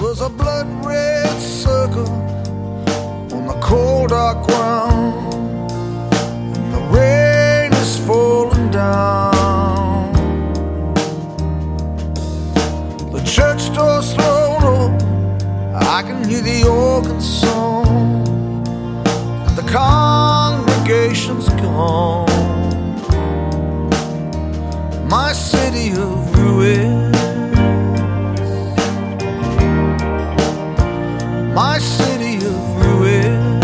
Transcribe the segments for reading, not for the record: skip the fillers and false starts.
There's a blood red circle on the cold dark ground, and the rain is falling down. The church door's thrown open, I can hear the organ song, and the congregation's gone. My city of ruins, my city of ruins.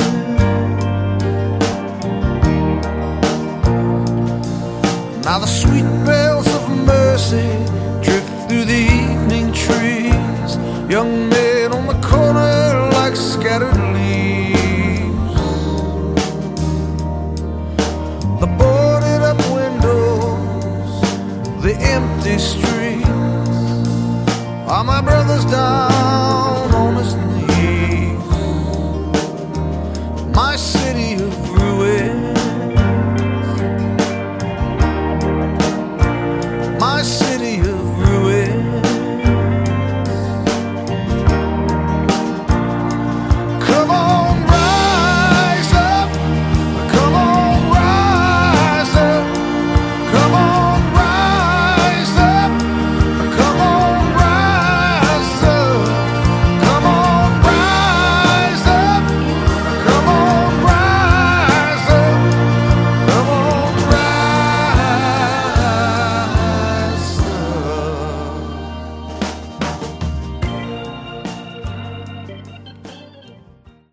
Now the sweet bells of mercy drift through the evening trees, young men on the corner like scattered leaves. The boarded up windows, the empty streets, are my brothers down on his knees. My city of